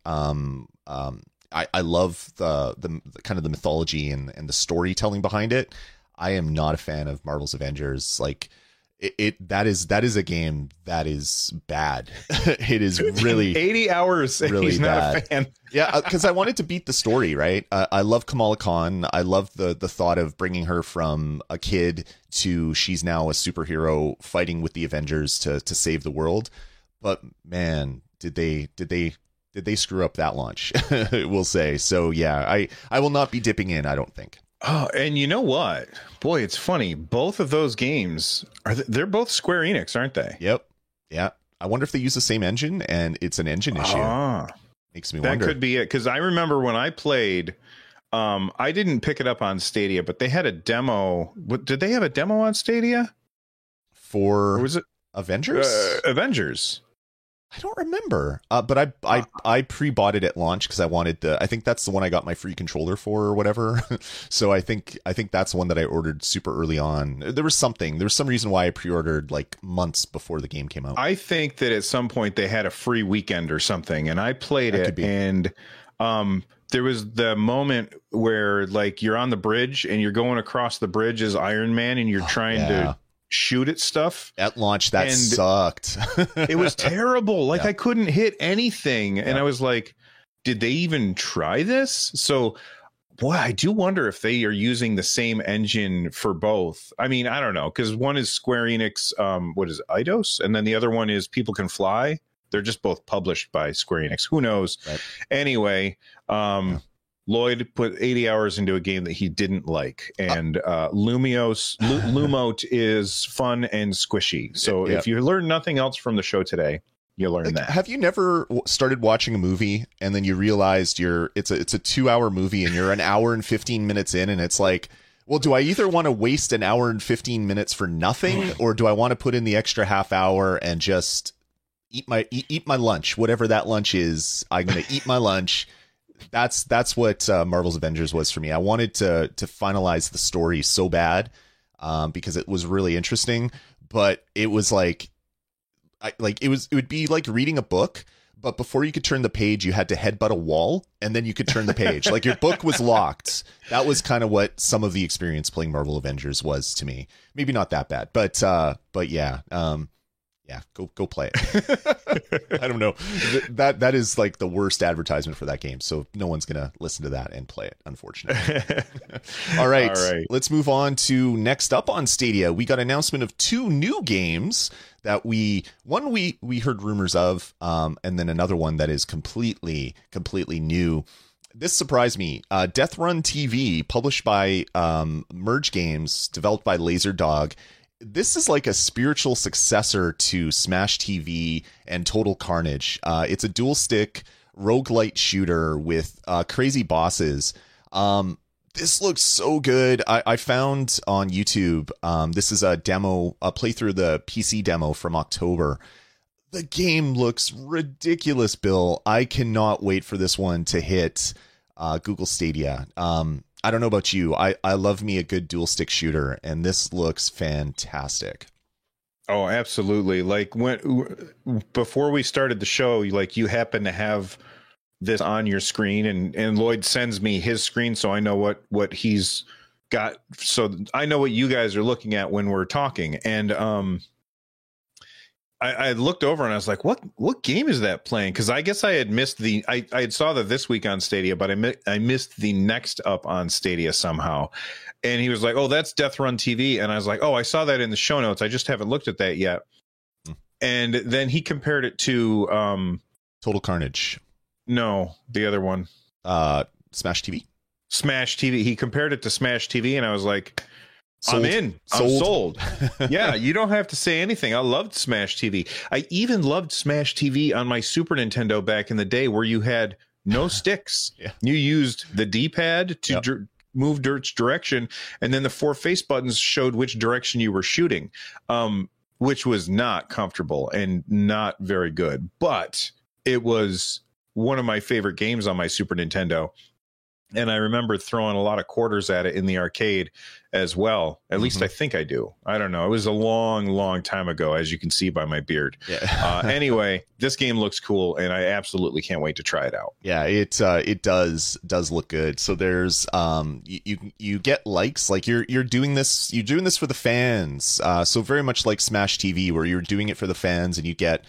I love the kind of the mythology and the storytelling behind it. I am not a fan of Marvel's Avengers. Like, that is a game that is bad. It is really 80 hours. Really he's bad. Not a fan. Yeah, because I wanted to beat the story, right? I love Kamala Khan. I love the thought of bringing her from a kid to she's now a superhero fighting with the Avengers to save the world. But man, did they screw up that launch? We'll say. So yeah, I will not be dipping in, I don't think. Oh, and you know what? Boy, it's funny. Both of those games they're both Square Enix, aren't they? Yep. Yeah. I wonder if they use the same engine and it's an engine issue. Makes me wonder. That could be it. Because I remember when I played, I didn't pick it up on Stadia, but they had a demo. Did they have a demo on Stadia? Or was it Avengers? Avengers. I don't remember, but I pre-bought it at launch because I wanted I think that's the one I got my free controller for or whatever. So I think that's one that I ordered super early on. There was some reason why I pre-ordered like months before the game came out. I think that at some point they had a free weekend or something, and I played it, and there was the moment where like you're on the bridge and you're going across the bridge as Iron Man, and you're trying to shoot at stuff at launch. That sucked. It was terrible. Like I couldn't hit anything. And I was like, did they even try this? So boy, I do wonder if they are using the same engine for both. I mean, I don't know, because one is Square Enix, what is it, Eidos? And then the other one is People Can Fly. They're just both published by Square Enix. Who knows? Right. Anyway, Lloyd put 80 hours into a game that he didn't like, and Lumote is fun and squishy. So if you learn nothing else from the show today, you learn that. Have you never started watching a movie and then you realized it's a 2-hour movie and you're an hour and 15 minutes in, and it's like, well, do I either want to waste an hour and 15 minutes for nothing, or do I want to put in the extra half hour and just eat my lunch, whatever that lunch is? I'm going to eat my lunch. That's what Marvel's Avengers was for me. I wanted to finalize the story so bad because it was really interesting, but it was like it would be like reading a book, but before you could turn the page, you had to headbutt a wall, and then you could turn the page. Like your book was locked. That was kind of what some of the experience playing Marvel Avengers was to me. Maybe not that bad, but yeah. Yeah, go play it. I don't know. That is like the worst advertisement for that game. So no one's going to listen to that and play it, unfortunately. All right. Let's move on to next up on Stadia. We got announcement of 2 new games that we heard rumors of, and then another one that is completely new. This surprised me. Death Run TV, published by Merge Games, developed by LaserDog. This is like a spiritual successor to Smash TV and Total Carnage. It's a dual stick roguelite shooter with crazy bosses. This looks so good. I found on YouTube, this is a playthrough, the PC demo from October. The game looks ridiculous, Bill. I cannot wait for this one to hit Google Stadia. I don't know about you. I love me a good dual stick shooter, and this looks fantastic. Oh, absolutely. Like before we started the show, like you happen to have this on your screen, and Lloyd sends me his screen, so I know what he's got. So I know what you guys are looking at when we're talking. And I looked over and I was like, what game is that playing? Because I guess I had missed I had saw that this week on Stadia, but I missed the next up on Stadia somehow. And he was like, oh, that's Death Run TV. And I was like, oh, I saw that in the show notes. I just haven't looked at that yet. And then he compared it to Total Carnage. No, the other one. Smash TV. Smash TV. He compared it to Smash TV, and I was like, sold. I'm in. I'm sold. Yeah, you don't have to say anything. I loved Smash TV. I even loved Smash TV on my Super Nintendo back in the day, where you had no sticks. Yeah. You used the D-pad to move which direction, and then the 4 face buttons showed which direction you were shooting, which was not comfortable and not very good. But it was one of my favorite games on my Super Nintendo. And I remember throwing a lot of quarters at it in the arcade as well. At least I think I do. I don't know. It was a long, long time ago, as you can see by my beard. Yeah. Anyway, this game looks cool, and I absolutely can't wait to try it out. Yeah, it does look good. So there's you get likes, like you're doing this for the fans. So very much like Smash TV, where you're doing it for the fans, and you get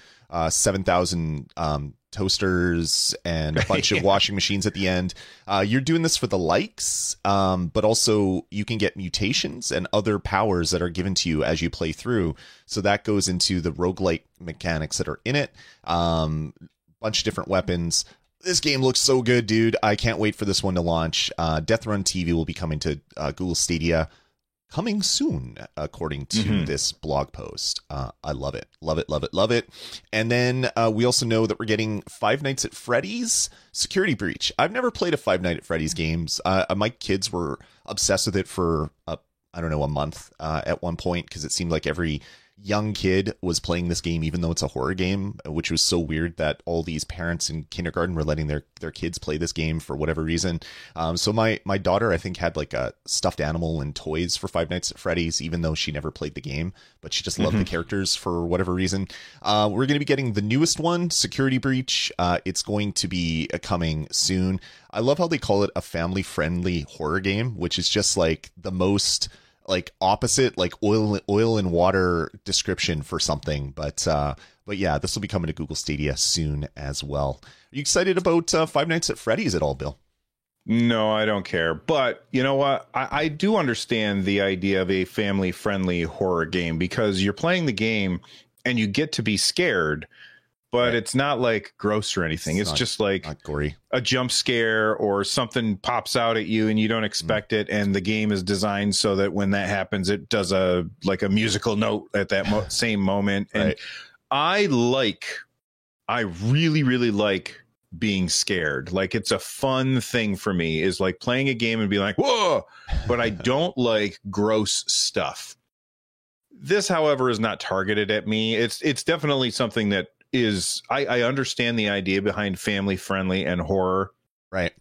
7,000 toasters and a bunch of washing machines at the end. You're doing this for the likes, but also you can get mutations and other powers that are given to you as you play through. So that goes into the roguelike mechanics that are in it. Bunch of different weapons. This game looks so good, dude. I can't wait for this one to launch. Death Run TV will be coming to Google Stadia coming soon, according to this blog post. I love it. Love it, love it, love it. And then we also know that we're getting Five Nights at Freddy's Security Breach. I've never played a Five Nights at Freddy's games. My kids were obsessed with it for, I don't know, a month at one point, because it seemed like every young kid was playing this game, even though it's a horror game, which was so weird that all these parents in kindergarten were letting their kids play this game for whatever reason. So my daughter, I think, had like a stuffed animal and toys for Five Nights at Freddy's, even though she never played the game, but she just loved the characters for whatever reason. We're going to be getting the newest one, Security Breach. It's going to be coming soon. I love how they call it a family-friendly horror game, which is just like the most like opposite, like oil and water description for something. But yeah, this will be coming to Google Stadia soon as well. Are you excited about Five Nights at Freddy's at all, Bill? No, I don't care. But you know what? I do understand the idea of a family-friendly horror game, because you're playing the game and you get to be scared, but it's not like gross or anything. It's just like not gory. A jump scare or something pops out at you and you don't expect it. And the game is designed so that when that happens, it does a musical note at that same moment. And I really, really like being scared. Like, it's a fun thing for me, is like playing a game and be like, whoa, but I don't like gross stuff. This, however, is not targeted at me. It's definitely something that is, I understand the idea behind family friendly and horror. Right.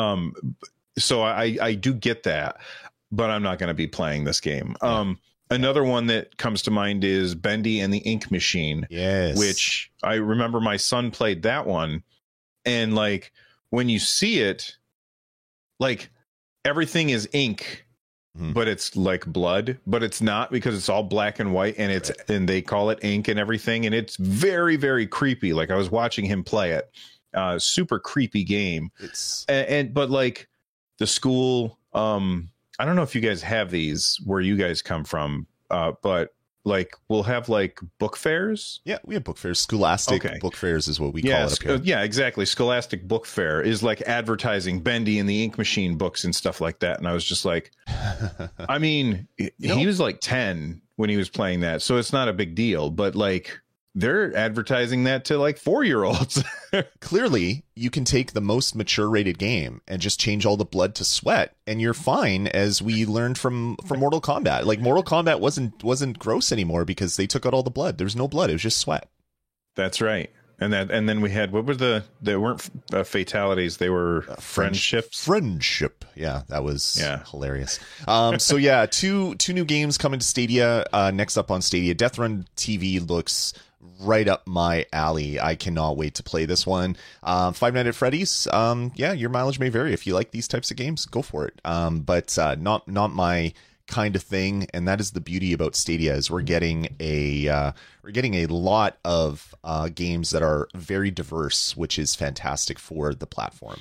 So I do get that, but I'm not going to be playing this game. Another one that comes to mind is Bendy and the Ink Machine. Yes. Which I remember my son played that one. And like, when you see it, like, everything is ink, but it's like blood, but it's not, because it's all black and white, and it's and they call it ink and everything, and it's very, very creepy. Like, I was watching him play it. Super creepy game. It's but like the school, I don't know if you guys have these where you guys come from, but like, we'll have like book fairs. Yeah, we have book fairs. Scholastic book fairs is what we call it up here. Yeah, exactly. Scholastic Book Fair is like advertising Bendy and the Ink Machine books and stuff like that. And I was just like, I mean, he was like 10 when he was playing that, so it's not a big deal. But like, they're advertising that to like 4-year-olds. Clearly, you can take the most mature rated game and just change all the blood to sweat, and you're fine, as we learned from Mortal Kombat. Like, Mortal Kombat wasn't gross anymore because they took out all the blood. There's no blood. It was just sweat. That's right. And then we had, what were they weren't fatalities, they were friendships. Friendship. Yeah, that was hilarious. So yeah, two new games coming to Stadia. Next up on Stadia, Death Run TV looks right up my alley. I cannot wait to play this one. Five Nights at Freddy's. Yeah, your mileage may vary. If you like these types of games, go for it. But not my kind of thing. And that is the beauty about Stadia, is we're getting a lot of games that are very diverse, which is fantastic for the platform.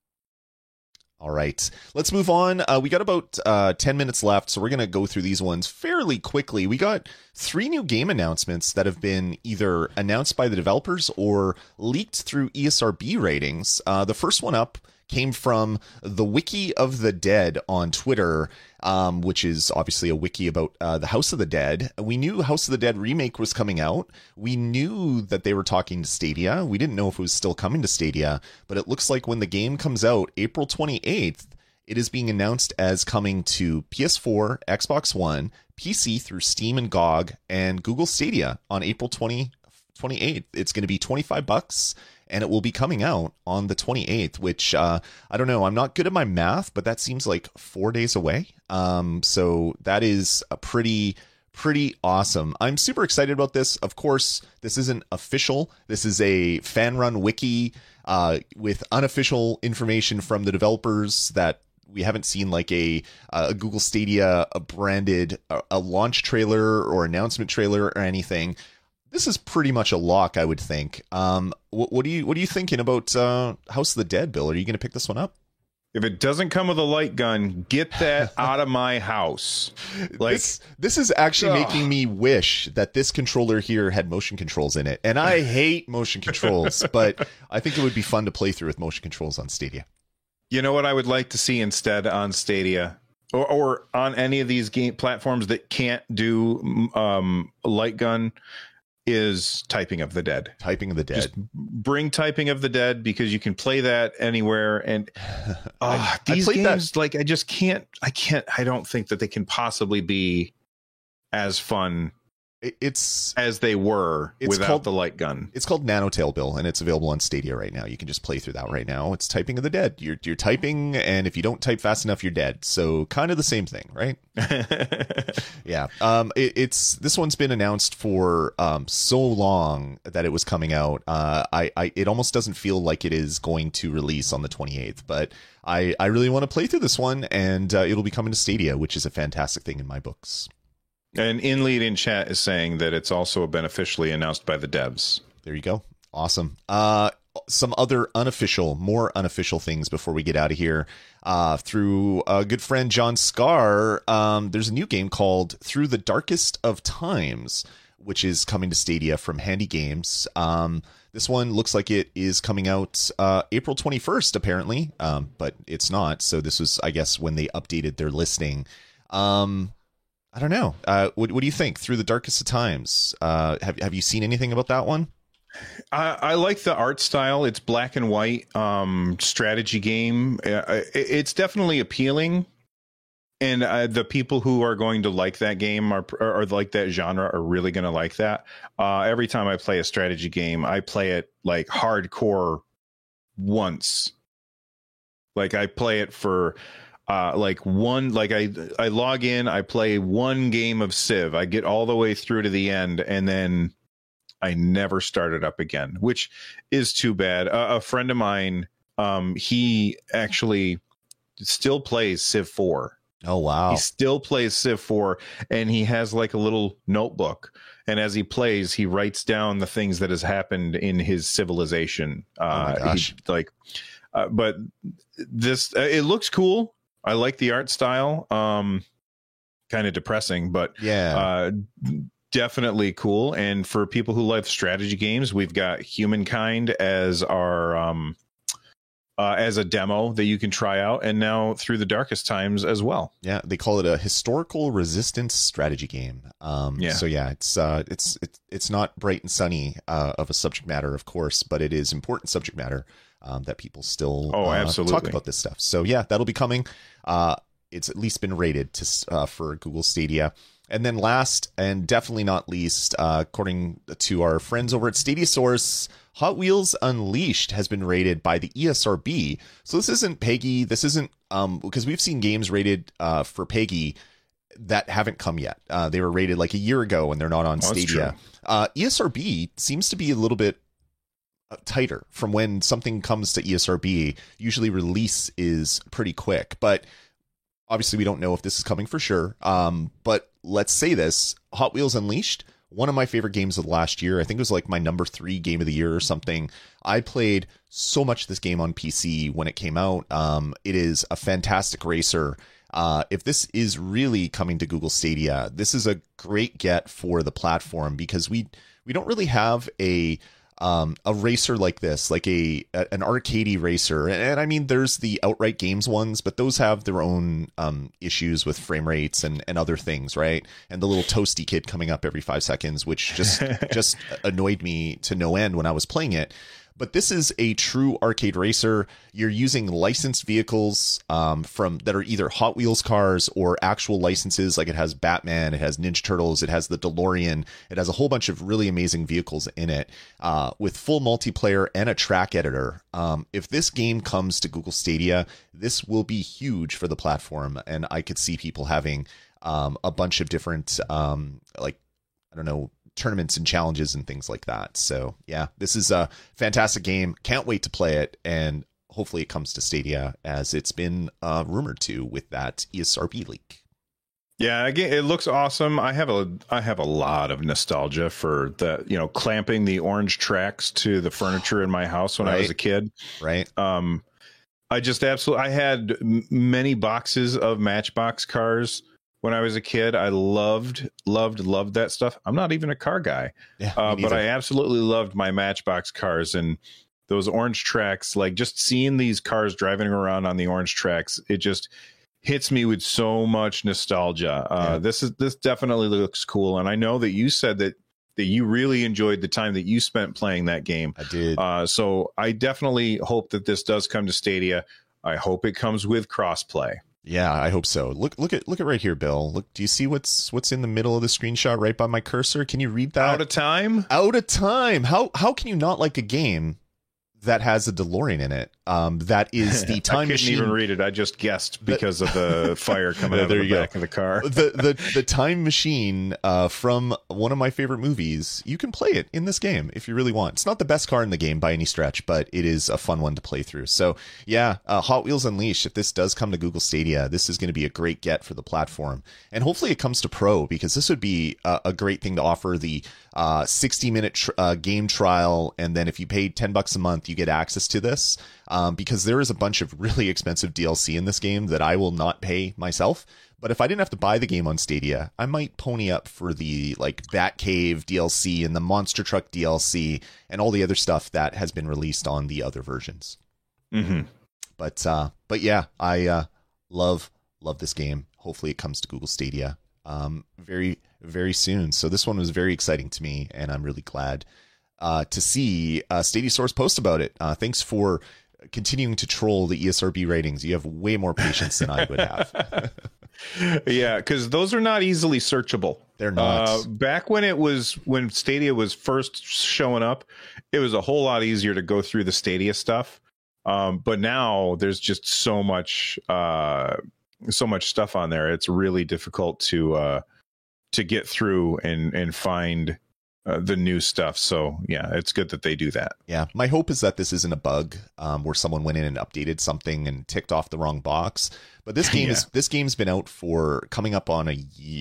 All right, let's move on. We got about 10 minutes left, so we're going to go through these ones fairly quickly. We got 3 new game announcements that have been either announced by the developers or leaked through ESRB ratings. The first one up came from the Wiki of the Dead on Twitter, which is obviously a wiki about the House of the Dead. We knew House of the Dead remake was coming out. We knew that they were talking to Stadia. We didn't know if it was still coming to Stadia, but it looks like when the game comes out, April 28th, it is being announced as coming to PS4, Xbox One, PC through Steam and GOG, and Google Stadia on April 28th. It's going to be $25. and it will be coming out on the 28th, which I don't know. I'm not good at my math, but that seems like 4 days away. So that is a pretty awesome. I'm super excited about this. Of course, this isn't official. This is a fan run wiki with unofficial information from the developers that we haven't seen, like a Google Stadia branded a launch trailer or announcement trailer or anything. This is pretty much a lock, I would think. What are you thinking about House of the Dead, Bill? Are you going to pick this one up? If it doesn't come with a light gun, get that out of my house. Like this is actually making me wish that this controller here had motion controls in it. And I hate motion controls, but I think it would be fun to play through with motion controls on Stadia. You know what I would like to see instead on Stadia or on any of these game platforms that can't do light gun is Typing of the Dead. Typing of the Dead. Just bring Typing of the Dead, because you can play that anywhere. And these games, like, I don't think that they can possibly be as fun as they were without the light gun. It's called Nanotale, Bill, and it's available on Stadia right now. You can just play through that right now. It's Typing of the Dead. You're typing, and if you don't type fast enough, you're dead. So kind of the same thing, right? Yeah. This one's been announced for so long that it was coming out. It almost doesn't feel like it is going to release on the 28th, but I really want to play through this one, and it'll be coming to Stadia, which is a fantastic thing in my books. And InLead in chat is saying that it's also been officially announced by the devs. There you go. Awesome. Some other more unofficial things before we get out of here. Through a good friend, John Scar, there's a new game called Through the Darkest of Times, which is coming to Stadia from Handy Games. This one looks like it is coming out April 21st, apparently, but it's not. So this was, I guess, when they updated their listing. I don't know. What do you think? Through the Darkest of Times. Have you seen anything about that one? I like the art style. It's black and white strategy game. It's definitely appealing. And the people who are going to like that game or like that genre are really going to like that. Every time I play a strategy game, I play it like hardcore once. Like I play it for... I log in, I play one game of Civ, I get all the way through to the end, and then I never start it up again, which is too bad. A friend of mine, he actually still plays Civ 4. Oh, wow. He still plays Civ 4, and he has like a little notebook. And as he plays, he writes down the things that has happened in his civilization. Oh my gosh. But this, it looks cool. I like the art style. Kind of depressing, but yeah, definitely cool. And for people who like strategy games, we've got Humankind as our as a demo that you can try out, and now Through the Darkest Times as well. Yeah, they call it a historical resistance strategy game. So yeah, it's not bright and sunny of a subject matter, of course, but it is important subject matter. That people still absolutely talk about this stuff. So yeah, that'll be coming. It's at least been rated for Google Stadia. And then last and definitely not least, according to our friends over at Stadia Source, Hot Wheels Unleashed has been rated by the ESRB. So this isn't PEGI. This isn't because we've seen games rated for PEGI that haven't come yet. They were rated like a year ago and they're not on Stadia. ESRB seems to be a little bit tighter from when something comes to ESRB. Usually release is pretty quick, but obviously we don't know if this is coming for sure. But let's say this, Hot Wheels Unleashed, one of my favorite games of the last year. I think it was like my number 3 game of the year or something. I played so much this game on PC when it came out. It is a fantastic racer. If this is really coming to Google Stadia, this is a great get for the platform, because we don't really have a racer like this, like an arcadey racer. And I mean, there's the Outright Games ones, but those have their own issues with frame rates and other things, right? And the little toasty kid coming up every 5 seconds, which just annoyed me to no end when I was playing it. But this is a true arcade racer. You're using licensed vehicles from that are either Hot Wheels cars or actual licenses. Like it has Batman, it has Ninja Turtles, it has the DeLorean. It has a whole bunch of really amazing vehicles in it with full multiplayer and a track editor. If this game comes to Google Stadia, this will be huge for the platform. And I could see people having a bunch of different, tournaments and challenges and things like that. So yeah, this is a fantastic game. Can't wait to play it, and hopefully it comes to Stadia as it's been rumored to with that ESRB leak. Yeah, again, it looks awesome. I have a lot of nostalgia for the, clamping the orange tracks to the furniture in my house when I was a kid. Right. I had many boxes of Matchbox cars when I was a kid. I loved that stuff. I'm not even a car guy, but I absolutely loved my Matchbox cars, and those orange tracks, like just seeing these cars driving around on the orange tracks, it just hits me with so much nostalgia. This definitely looks cool. And I know that you said that you really enjoyed the time that you spent playing that game. I did. So I definitely hope that this does come to Stadia. I hope it comes with crossplay. Yeah, I hope so. Look at right here, Bill. Look, do you see what's in the middle of the screenshot right by my cursor? Can you read that? Out of time? Out of time. How can you not like a game that has a DeLorean in it? That is the time machine. I couldn't even read it. I just guessed because of the fire coming out of the back of the car. The time machine from one of my favorite movies. You can play it in this game if you really want. It's not the best car in the game by any stretch, but it is a fun one to play through. So yeah, Hot Wheels Unleashed. If this does come to Google Stadia, this is going to be a great get for the platform, and hopefully it comes to Pro, because this would be a great thing to offer the 60-minute game trial, and then if you pay $10 a month, you get access to this. Because there is a bunch of really expensive DLC in this game that I will not pay myself. But if I didn't have to buy the game on Stadia, I might pony up for the Batcave DLC and the Monster Truck DLC and all the other stuff that has been released on the other versions. Mm-hmm. But yeah, I love this game. Hopefully it comes to Google Stadia very, very soon. So this one was very exciting to me, and I'm really glad to see Stadia Source post about it. Thanks for continuing to troll the ESRB ratings. You have way more patience than I would have. Yeah, because those are not easily searchable. They're not. Back when Stadia was first showing up, it was a whole lot easier to go through the Stadia stuff. But now there's just so much stuff on there. It's really difficult to get through and find the new stuff. So yeah, it's good that they do that. Yeah, my hope is that this isn't a bug where someone went in and updated something and ticked off the wrong box. But this game this game's been out for coming up on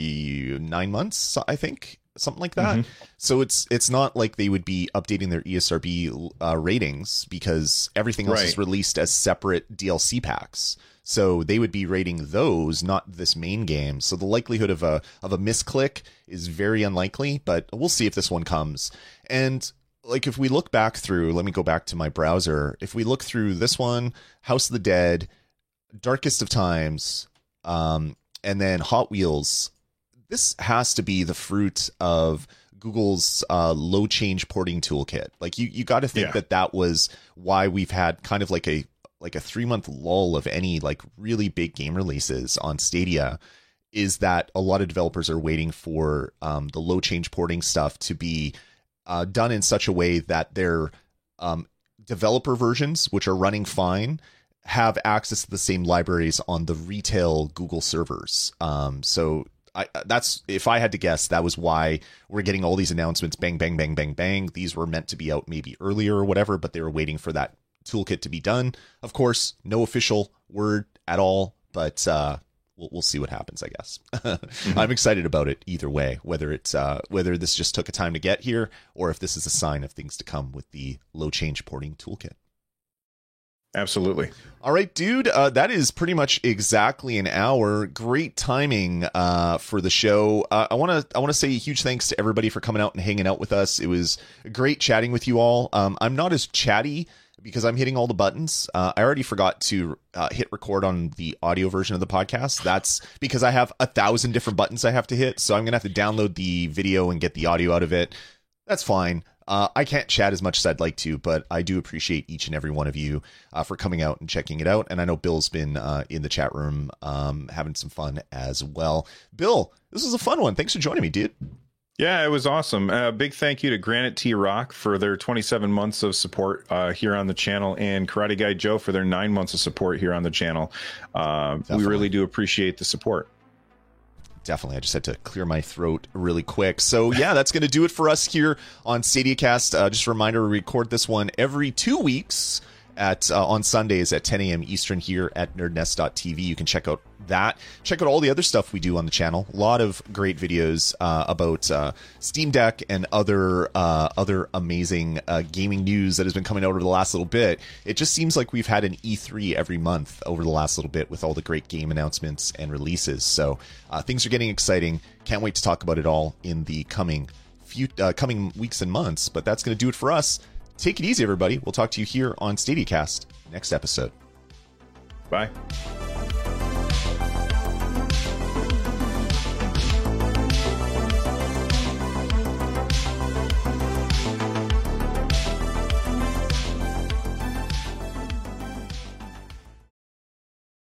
9 months, I think, something like that. Mm-hmm. So it's not like they would be updating their ESRB ratings, because everything else is released as separate DLC packs. So they would be rating those, not this main game. So the likelihood of a misclick is very unlikely, but we'll see if this one comes. And if we look back through, let me go back to my browser. If we look through this one, House of the Dead, Darkest of Times, and then Hot Wheels, this has to be the fruit of Google's low change porting toolkit. You got to think that was why we've had kind of like a 3-month lull of any really big game releases on Stadia, is that a lot of developers are waiting for the low change porting stuff to be done in such a way that their developer versions, which are running fine, have access to the same libraries on the retail Google servers. So that's, if I had to guess, that was why we're getting all these announcements, bang, bang, bang, bang, bang. These were meant to be out maybe earlier or whatever, but they were waiting for that toolkit to be done. Of course, no official word at all, but we'll see what happens, I guess. Mm-hmm. I'm excited about it either way, whether this just took a time to get here, or if this is a sign of things to come with the low change porting toolkit. Absolutely. All right, dude. That is pretty much exactly an hour. Great timing for the show. I want to say a huge thanks to everybody for coming out and hanging out with us. It was great chatting with you all. I'm not as chatty because I'm hitting all the buttons. I already forgot to hit record on the audio version of the podcast. That's because I have 1,000 different buttons I have to hit. So I'm going to have to download the video and get the audio out of it. That's fine. I can't chat as much as I'd like to, but I do appreciate each and every one of you for coming out and checking it out. And I know Bill's been in the chat room having some fun as well. Bill, this was a fun one. Thanks for joining me, dude. Yeah, it was awesome. Big thank you to Granite T Rock for their 27 months of support here on the channel, and Karate Guy Joe for their 9 months of support here on the channel. We really do appreciate the support. Definitely. I just had to clear my throat really quick. So yeah, that's going to do it for us here on StadiaCast. Just a reminder, we record this one every 2 weeks at on Sundays at 10 a.m. Eastern here at nerdnest.tv. You can check out that. Check out all the other stuff we do on the channel. A lot of great videos about Steam Deck and other amazing gaming news that has been coming out over the last little bit. It just seems like we've had an E3 every month over the last little bit with all the great game announcements and releases. So things are getting exciting. Can't wait to talk about it all in the coming weeks and months. But that's going to do it for us. Take it easy, everybody. We'll talk to you here on StadiaCast next episode. Bye.